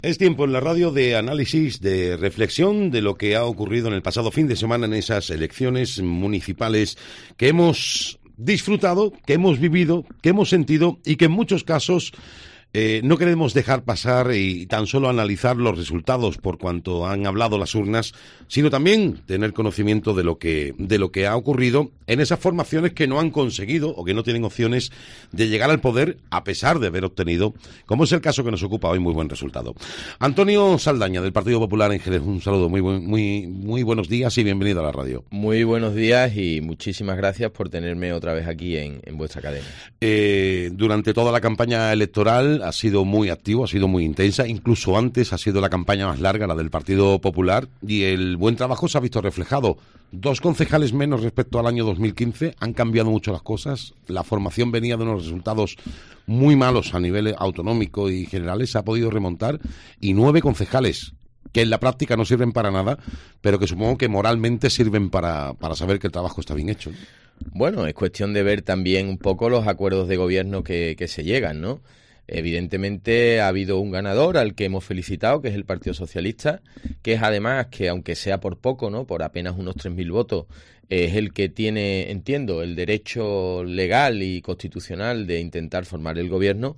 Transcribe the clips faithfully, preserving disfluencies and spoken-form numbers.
Es tiempo en la radio de análisis, de reflexión de lo que ha ocurrido en el pasado fin de semana en esas elecciones municipales que hemos disfrutado, que hemos vivido, que hemos sentido y que en muchos casos eh, no queremos dejar pasar y tan solo analizar los resultados por cuanto han hablado las urnas, sino también tener conocimiento de lo que de lo que ha ocurrido en esas formaciones que no han conseguido o que no tienen opciones de llegar al poder a pesar de haber obtenido, como es el caso que nos ocupa hoy, muy buen resultado. Antonio Saldaña, del Partido Popular en Jerez, un saludo, muy buen, muy muy buenos días y bienvenido a la radio. Muy buenos días y muchísimas gracias por tenerme otra vez aquí en, en vuestra cadena. Eh, durante toda la campaña electoral ha sido muy activo, ha sido muy intensa, incluso antes ha sido la campaña más larga, la del Partido Popular, y el buen trabajo se ha visto reflejado. Dos concejales menos respecto al año dos mil quince, han cambiado mucho las cosas, la formación venía de unos resultados muy malos a nivel autonómico y generales, se ha podido remontar, y nueve concejales que en la práctica no sirven para nada, pero que supongo que moralmente sirven para, para saber que el trabajo está bien hecho, ¿no? Bueno, es cuestión de ver también un poco los acuerdos de gobierno que, que se llegan, ¿no? Evidentemente ha habido un ganador al que hemos felicitado, que es el Partido Socialista, que es además que, aunque sea por poco, ¿no?, por apenas unos tres mil votos, es el que tiene, entiendo, el derecho legal y constitucional de intentar formar el gobierno,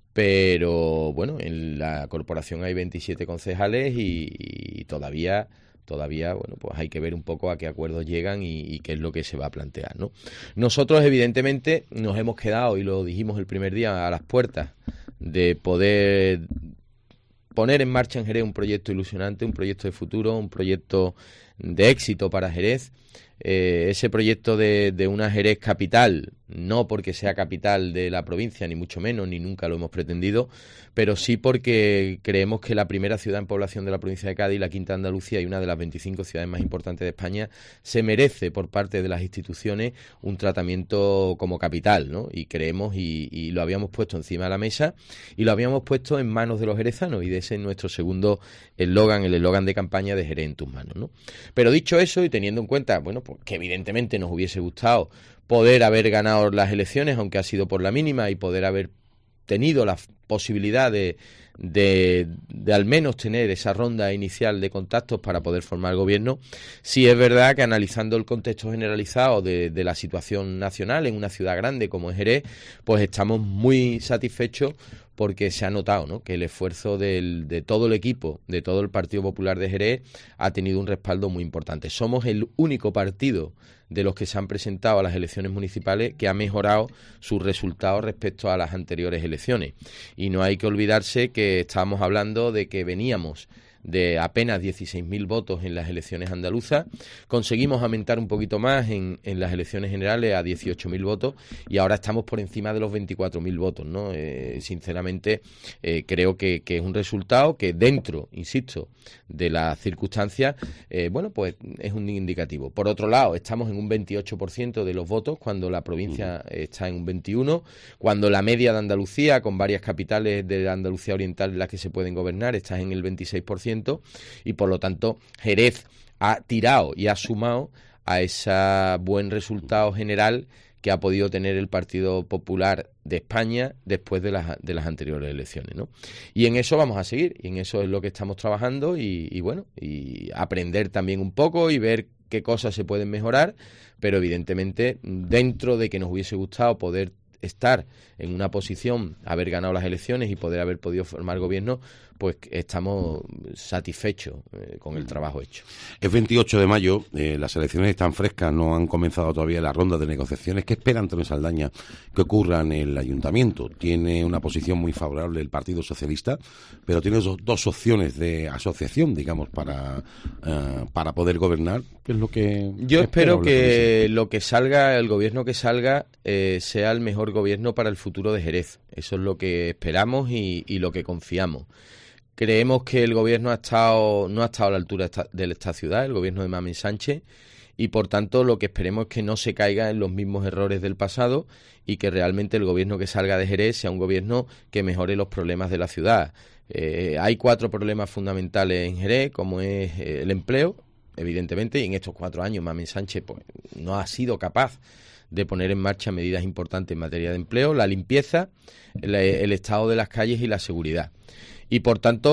pero bueno, en la corporación hay veintisiete concejales y, y todavía... Todavía, bueno, pues hay que ver un poco a qué acuerdos llegan y, y qué es lo que se va a plantear, ¿no? Nosotros, evidentemente, nos hemos quedado, y lo dijimos el primer día, a las puertas de poder poner en marcha en Jerez un proyecto ilusionante, un proyecto de futuro, un proyecto de éxito para Jerez. Eh, ese proyecto de, de una Jerez capital, no porque sea capital de la provincia, ni mucho menos, ni nunca lo hemos pretendido, pero sí porque creemos que la primera ciudad en población de la provincia de Cádiz, la quinta de Andalucía y una de las veinticinco ciudades más importantes de España, se merece por parte de las instituciones un tratamiento como capital, ¿no? Y creemos, y, y lo habíamos puesto encima de la mesa, y lo habíamos puesto en manos de los jerezanos, y de ese es nuestro segundo eslogan, el eslogan de campaña de Jerez en tus manos, ¿no? Pero dicho eso, y teniendo en cuenta, bueno, pues que evidentemente nos hubiese gustado poder haber ganado las elecciones, aunque ha sido por la mínima, y poder haber tenido la posibilidad de, de, de al menos tener esa ronda inicial de contactos para poder formar gobierno, sí es verdad que analizando el contexto generalizado de, de la situación nacional en una ciudad grande como es Jerez, pues estamos muy satisfechos porque se ha notado, ¿no?, que el esfuerzo del, de todo el equipo, de todo el Partido Popular de Jerez, ha tenido un respaldo muy importante. Somos el único partido de los que se han presentado a las elecciones municipales que ha mejorado sus resultados respecto a las anteriores elecciones. Y no hay que olvidarse que estábamos hablando de que veníamos de apenas dieciséis mil votos en las elecciones andaluzas, conseguimos aumentar un poquito más en, en las elecciones generales a dieciocho mil votos y ahora estamos por encima de los veinticuatro mil votos, ¿no? Eh, sinceramente eh, creo que, que es un resultado que dentro, insisto, de las circunstancias, eh, bueno, pues es un indicativo. Por otro lado, estamos en un veintiocho por ciento de los votos cuando la provincia está en un veintiuno por ciento, cuando la media de Andalucía, con varias capitales de Andalucía Oriental en las que se pueden gobernar, está en el veintiséis por ciento, y por lo tanto Jerez ha tirado y ha sumado a ese buen resultado general que ha podido tener el Partido Popular de España después de las, de las anteriores elecciones, ¿no? Y en eso vamos a seguir, y en eso es lo que estamos trabajando, y, y bueno, y aprender también un poco y ver qué cosas se pueden mejorar, pero evidentemente dentro de que nos hubiese gustado poder estar en una posición, haber ganado las elecciones y poder haber podido formar gobierno, pues estamos satisfechos eh, con el trabajo hecho. Es veintiocho de mayo, eh, las elecciones están frescas, no han comenzado todavía la ronda de negociaciones. ¿Qué espera Antonio Saldaña que ocurra en el ayuntamiento? Tiene una posición muy favorable el Partido Socialista, pero tiene dos, dos opciones de asociación, digamos, para, uh, para poder gobernar. ¿Qué es lo que Yo espero que lo que salga, el gobierno que salga, eh, sea el mejor gobierno para el futuro de Jerez. Eso es lo que esperamos y, y lo que confiamos. Creemos que el gobierno ha estado, no ha estado a la altura esta, de esta ciudad, el gobierno de Mami Sánchez, y por tanto lo que esperemos es que no se caiga en los mismos errores del pasado y que realmente el gobierno que salga de Jerez sea un gobierno que mejore los problemas de la ciudad. Eh, hay cuatro problemas fundamentales en Jerez, como es eh, el empleo, evidentemente, y en estos cuatro años Mami Sánchez pues, no ha sido capaz de poner en marcha medidas importantes en materia de empleo, la limpieza, el, el estado de las calles y la seguridad. Y por tanto,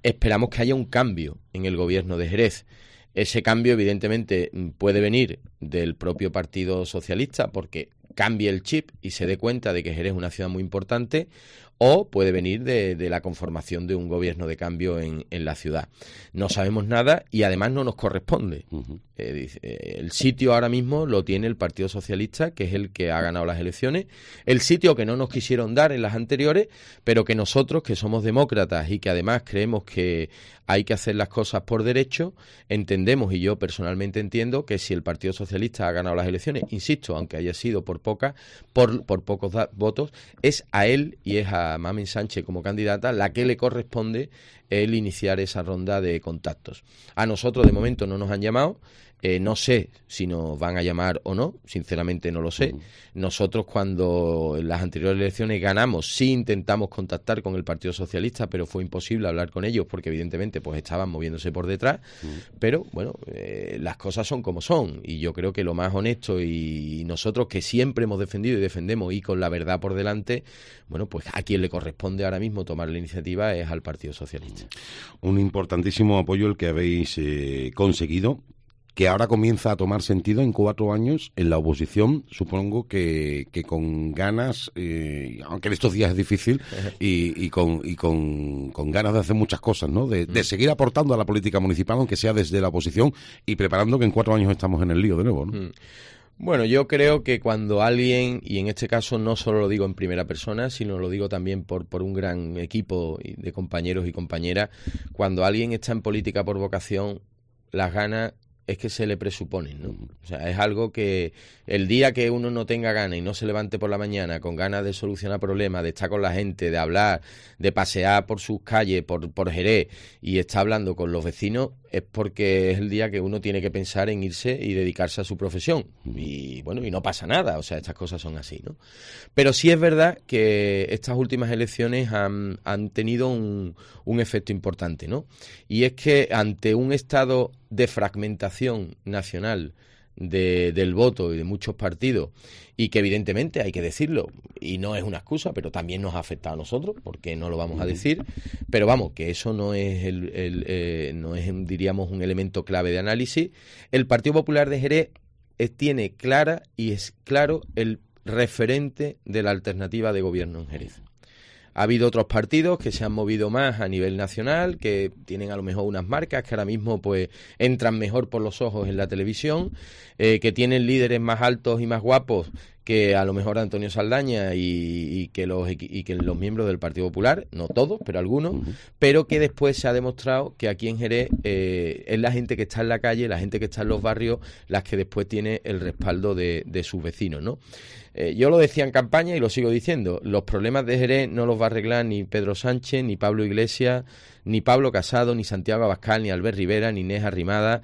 esperamos que haya un cambio en el gobierno de Jerez. Ese cambio, evidentemente, puede venir del propio Partido Socialista, porque cambie el chip y se dé cuenta de que Jerez es una ciudad muy importante, o puede venir de, de la conformación de un gobierno de cambio en, en la ciudad. No sabemos nada y además no nos corresponde. Uh-huh. Eh, dice, eh, el sitio ahora mismo lo tiene el Partido Socialista, que es el que ha ganado las elecciones, el sitio que no nos quisieron dar en las anteriores, pero que nosotros, que somos demócratas y que además creemos que hay que hacer las cosas por derecho, entendemos, y yo personalmente entiendo, que si el Partido Socialista ha ganado las elecciones, insisto, aunque haya sido por pocas, por, por pocos da- votos, es a él y es a Mamen Sánchez como candidata la que le corresponde el iniciar esa ronda de contactos. A nosotros de momento no nos han llamado, eh, no sé si nos van a llamar o no, sinceramente no lo sé. Uh-huh. Nosotros cuando en las anteriores elecciones ganamos, sí intentamos contactar con el Partido Socialista, pero fue imposible hablar con ellos porque evidentemente pues estaban moviéndose por detrás, uh-huh. Pero bueno, eh, las cosas son como son y yo creo que lo más honesto y nosotros que siempre hemos defendido y defendemos y con la verdad por delante, bueno, pues a quien le corresponde ahora mismo tomar la iniciativa es al Partido Socialista. Un importantísimo apoyo el que habéis eh, conseguido, que ahora comienza a tomar sentido en cuatro años en la oposición, supongo que, que con ganas, eh, aunque en estos días es difícil, y, y, con, y con, con ganas de hacer muchas cosas, ¿no? De, de seguir aportando a la política municipal, aunque sea desde la oposición, y preparando que en cuatro años estamos en el lío de nuevo, ¿no? Bueno, yo creo que cuando alguien, y en este caso no solo lo digo en primera persona, sino lo digo también por, por un gran equipo de compañeros y compañeras, cuando alguien está en política por vocación, las ganas es que se le presuponen, ¿no? O sea, es algo que el día que uno no tenga ganas y no se levante por la mañana con ganas de solucionar problemas, de estar con la gente, de hablar, de pasear por sus calles, por, por Jerez y está hablando con los vecinos, es porque es el día que uno tiene que pensar en irse y dedicarse a su profesión. Y bueno, y no pasa nada, o sea, estas cosas son así, ¿no? Pero sí es verdad que estas últimas elecciones han, han tenido un, un efecto importante, ¿no? Y es que ante un estado de fragmentación nacional de, del voto y de muchos partidos, y que evidentemente hay que decirlo, y no es una excusa, pero también nos ha afectado a nosotros, porque no lo vamos a decir, pero vamos, que eso no es, el, el, eh, no es diríamos, un elemento clave de análisis. El Partido Popular de Jerez es, tiene clara y es claro el referente de la alternativa de gobierno en Jerez. Ha habido otros partidos que se han movido más a nivel nacional, que tienen a lo mejor unas marcas que ahora mismo pues entran mejor por los ojos en la televisión, eh, que tienen líderes más altos y más guapos que a lo mejor Antonio Saldaña y, y, que los, y que los miembros del Partido Popular, no todos, pero algunos, uh-huh. Pero que después se ha demostrado que aquí en Jerez eh, es la gente que está en la calle, la gente que está en los barrios, las que después tiene el respaldo de, de sus vecinos, ¿no? Eh, yo lo decía en campaña y lo sigo diciendo, los problemas de Jerez no los va a arreglar ni Pedro Sánchez, ni Pablo Iglesias, ni Pablo Casado, ni Santiago Abascal, ni Albert Rivera, ni Inés Arrimada,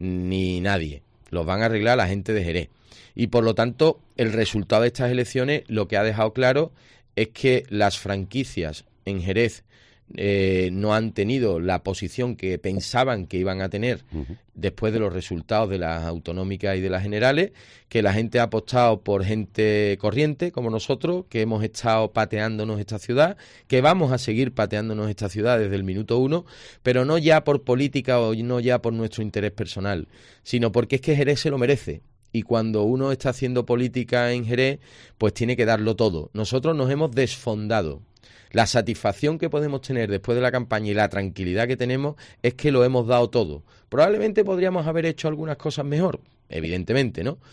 ni nadie. Los van a arreglar la gente de Jerez. Y por lo tanto, el resultado de estas elecciones lo que ha dejado claro es que las franquicias en Jerez eh, no han tenido la posición que pensaban que iban a tener uh-huh. después de los resultados de las autonómicas y de las generales, que la gente ha apostado por gente corriente como nosotros, que hemos estado pateándonos esta ciudad, que vamos a seguir pateándonos esta ciudad desde el minuto uno, pero no ya por política o no ya por nuestro interés personal, sino porque es que Jerez se lo merece. Y cuando uno está haciendo política en Jerez, pues tiene que darlo todo. Nosotros nos hemos desfondado. La satisfacción que podemos tener después de la campaña y la tranquilidad que tenemos es que lo hemos dado todo. Probablemente podríamos haber hecho algunas cosas mejor, evidentemente, ¿no?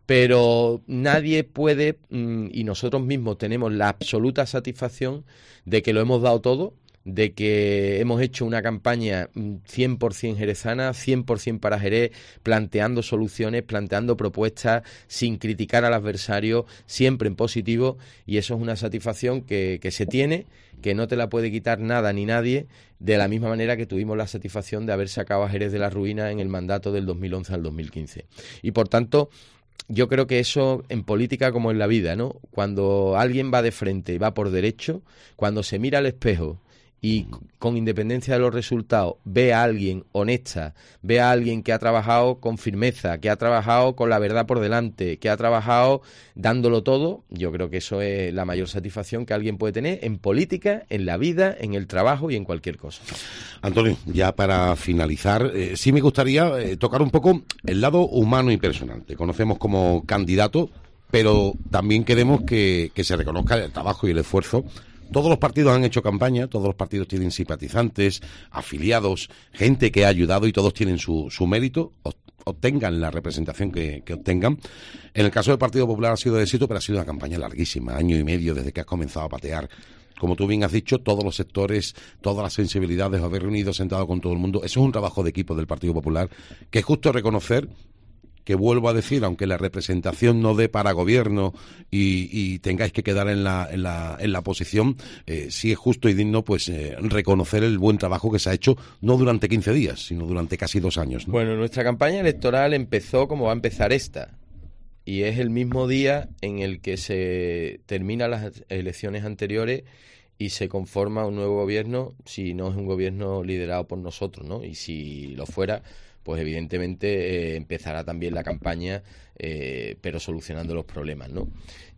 Pero nadie puede, y nosotros mismos tenemos la absoluta satisfacción de que lo hemos dado todo, de que hemos hecho una campaña cien por ciento jerezana, cien por ciento para Jerez, planteando soluciones, planteando propuestas, sin criticar al adversario, siempre en positivo, y eso es una satisfacción que, que se tiene, que no te la puede quitar nada ni nadie, de la misma manera que tuvimos la satisfacción de haber sacado a Jerez de la ruina en el mandato del dos mil once al dos mil quince. Y por tanto, yo creo que eso en política como en la vida, ¿no? Cuando alguien va de frente y va por derecho, cuando se mira al espejo y con independencia de los resultados ve a alguien honesta, ve a alguien que ha trabajado con firmeza, que ha trabajado con la verdad por delante, que ha trabajado dándolo todo, yo creo que eso es la mayor satisfacción que alguien puede tener en política, en la vida, en el trabajo y en cualquier cosa. Antonio, ya para finalizar, eh, sí me gustaría eh, tocar un poco el lado humano y personal. Te conocemos como candidato, pero también queremos que, que se reconozca el trabajo y el esfuerzo. Todos los partidos han hecho campaña, todos los partidos tienen simpatizantes, afiliados, gente que ha ayudado y todos tienen su, su mérito, obtengan la representación que, que obtengan. En el caso del Partido Popular ha sido de éxito, pero ha sido una campaña larguísima, año y medio desde que has comenzado a patear. Como tú bien has dicho, todos los sectores, todas las sensibilidades, haber reunido, sentado con todo el mundo, eso es un trabajo de equipo del Partido Popular, que es justo reconocer, que vuelvo a decir, aunque la representación no dé para gobierno y, y tengáis que quedar en la, en la, en la posición, eh, sí es justo y digno pues eh, reconocer el buen trabajo que se ha hecho, no durante quince días, sino durante casi dos años, ¿no? Bueno, nuestra campaña electoral empezó como va a empezar esta, y es el mismo día en el que se terminan las elecciones anteriores y se conforma un nuevo gobierno, si no es un gobierno liderado por nosotros, ¿no? Y si lo fuera, pues evidentemente eh, empezará también la campaña, eh, pero solucionando los problemas, ¿no?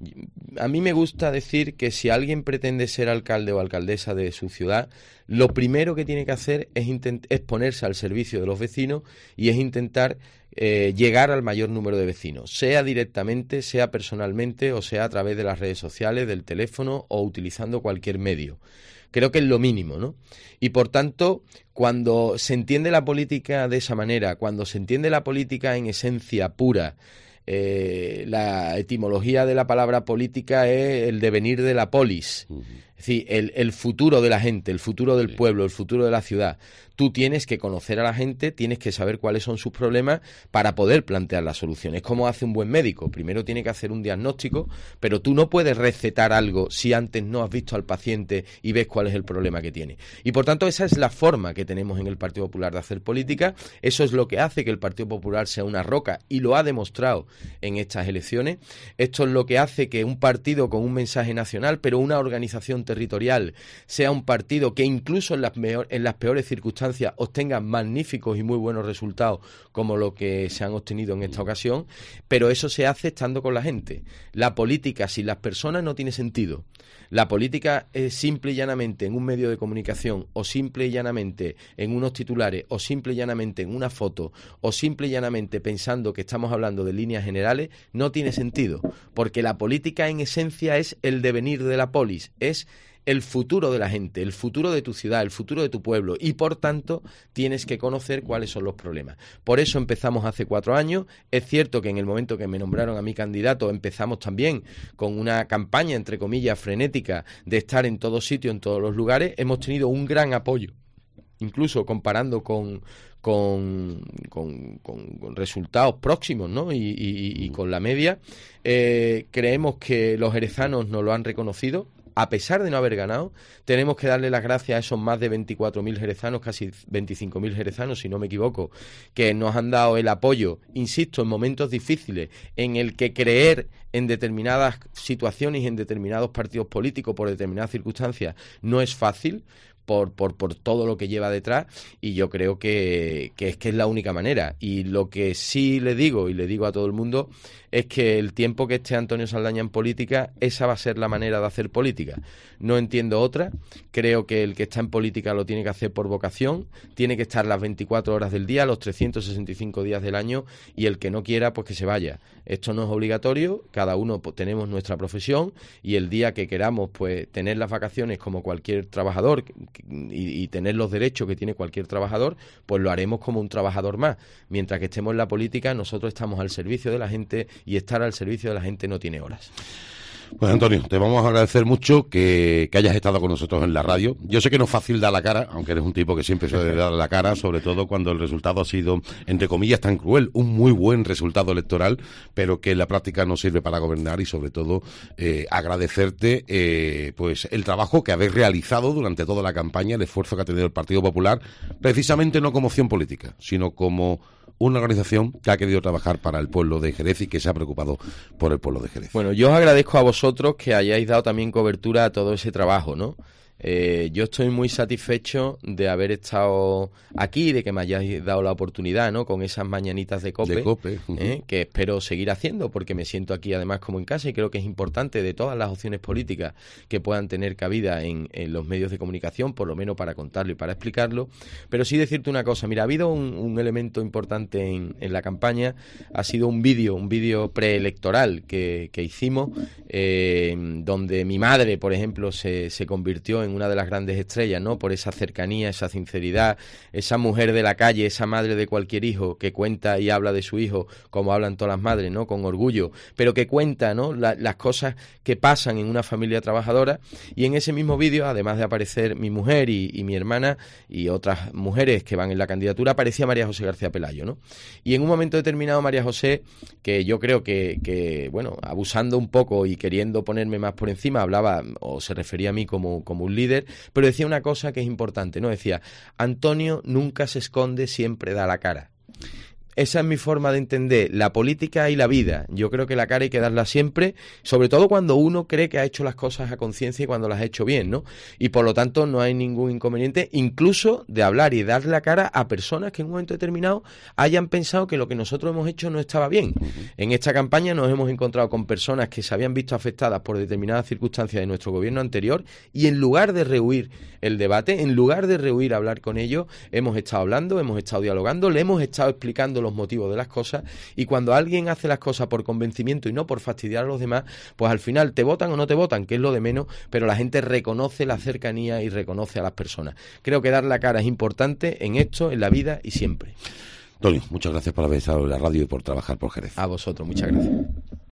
A mí me gusta decir que si alguien pretende ser alcalde o alcaldesa de su ciudad, lo primero que tiene que hacer es, intent- es ponerse al servicio de los vecinos y es intentar eh, llegar al mayor número de vecinos, sea directamente, sea personalmente o sea a través de las redes sociales, del teléfono o utilizando cualquier medio. Creo que es lo mínimo, ¿no? Y por tanto, cuando se entiende la política de esa manera, cuando se entiende la política en esencia pura, eh, la etimología de la palabra política es el devenir de la polis, uh-huh. Es decir, el, el futuro de la gente, el futuro del sí. pueblo, el futuro de la ciudad. Tú tienes que conocer a la gente, tienes que saber cuáles son sus problemas para poder plantear las soluciones. ¿Cómo hace un buen médico? Primero tiene que hacer un diagnóstico, pero tú no puedes recetar algo si antes no has visto al paciente y ves cuál es el problema que tiene. Y por tanto esa es la forma que tenemos en el Partido Popular de hacer política. Eso es lo que hace que el Partido Popular sea una roca y lo ha demostrado en estas elecciones. Esto es lo que hace que un partido con un mensaje nacional, pero una organización territorial, sea un partido que incluso en las, meor, en las peores circunstancias obtenga magníficos y muy buenos resultados como lo que se han obtenido en esta ocasión, pero eso se hace estando con la gente. La política sin las personas no tiene sentido. La política es simple y llanamente en un medio de comunicación, o simple y llanamente en unos titulares, o simple y llanamente en una foto, o simple y llanamente pensando que estamos hablando de líneas generales, no tiene sentido, porque la política en esencia es el devenir de la polis, es el futuro de la gente, el futuro de tu ciudad, el futuro de tu pueblo, y por tanto tienes que conocer cuáles son los problemas. Por eso empezamos hace cuatro años. Es cierto que en el momento que me nombraron a mi candidato empezamos también con una campaña, entre comillas, frenética de estar en todos sitios, en todos los lugares. Hemos tenido un gran apoyo, incluso comparando con Con, con, con, con resultados próximos, ¿no? y, y, y con la media. Eh, creemos que los jerezanos nos lo han reconocido. A pesar de no haber ganado, tenemos que darle las gracias a esos más de veinticuatro mil jerezanos, casi veinticinco mil jerezanos, si no me equivoco, que nos han dado el apoyo, insisto, en momentos difíciles, en el que creer en determinadas situaciones y en determinados partidos políticos por determinadas circunstancias no es fácil. Por, por, por todo lo que lleva detrás, y yo creo que, que es que es la única manera. Y lo que sí le digo, y le digo a todo el mundo, es que el tiempo que esté Antonio Saldaña en política, esa va a ser la manera de hacer política. No entiendo otra. Creo que el que está en política lo tiene que hacer por vocación, tiene que estar las veinticuatro horas del día, los trescientos sesenta y cinco días del año, y el que no quiera, pues que se vaya. Esto no es obligatorio, cada uno pues, tenemos nuestra profesión, y el día que queramos pues tener las vacaciones como cualquier trabajador, Y, y tener los derechos que tiene cualquier trabajador, pues lo haremos como un trabajador más. Mientras que estemos en la política, nosotros estamos al servicio de la gente, y estar al servicio de la gente no tiene horas. Pues Antonio, te vamos a agradecer mucho que, que hayas estado con nosotros en la radio. Yo sé que no es fácil dar la cara, aunque eres un tipo que siempre suele dar la cara, sobre todo cuando el resultado ha sido, entre comillas, tan cruel, un muy buen resultado electoral, pero que en la práctica no sirve para gobernar, y sobre todo eh, agradecerte eh, pues el trabajo que habéis realizado durante toda la campaña, el esfuerzo que ha tenido el Partido Popular, precisamente no como opción política, sino como una organización que ha querido trabajar para el pueblo de Jerez y que se ha preocupado por el pueblo de Jerez. Bueno, yo os agradezco a vosotros que hayáis dado también cobertura a todo ese trabajo, ¿no? Eh, yo estoy muy satisfecho de haber estado aquí, de que me hayáis dado la oportunidad, ¿no? Con esas mañanitas de COPE, de COPE. Uh-huh. ¿eh? Que espero seguir haciendo, porque me siento aquí además como en casa y creo que es importante, de todas las opciones políticas que puedan tener cabida en, en los medios de comunicación, por lo menos para contarlo y para explicarlo. Pero sí decirte una cosa, mira, ha habido un, un elemento importante en, en la campaña, ha sido un vídeo, un vídeo preelectoral que, que hicimos, eh, donde mi madre, por ejemplo, se, se convirtió en una de las grandes estrellas, ¿no? Por esa cercanía, esa sinceridad, esa mujer de la calle, esa madre de cualquier hijo que cuenta y habla de su hijo como hablan todas las madres, ¿no? Con orgullo, pero que cuenta, ¿no? La, las cosas que pasan en una familia trabajadora. Y en ese mismo vídeo, además de aparecer mi mujer y, y mi hermana y otras mujeres que van en la candidatura, aparecía María José García Pelayo, ¿no? Y en un momento determinado María José, que yo creo que, que bueno, abusando un poco y queriendo ponerme más por encima, hablaba o se refería a mí como, como un líder, pero decía una cosa que es importante, ¿no? Decía, Antonio nunca se esconde, siempre da la cara. Esa es mi forma de entender la política y la vida. Yo creo que la cara hay que darla siempre, sobre todo cuando uno cree que ha hecho las cosas a conciencia y cuando las ha hecho bien, ¿no? Y por lo tanto no hay ningún inconveniente, incluso de hablar y dar la cara a personas que en un momento determinado hayan pensado que lo que nosotros hemos hecho no estaba bien. En esta campaña nos hemos encontrado con personas que se habían visto afectadas por determinadas circunstancias de nuestro gobierno anterior y en lugar de rehuir el debate, en lugar de rehuir hablar con ellos, hemos estado hablando, hemos estado dialogando, le hemos estado explicando los motivos de las cosas, y cuando alguien hace las cosas por convencimiento y no por fastidiar a los demás, pues al final te votan o no te votan, que es lo de menos, pero la gente reconoce la cercanía y reconoce a las personas. Creo que dar la cara es importante en esto, en la vida y siempre. Antonio, muchas gracias por haber estado en la radio y por trabajar por Jerez. A vosotros, muchas gracias.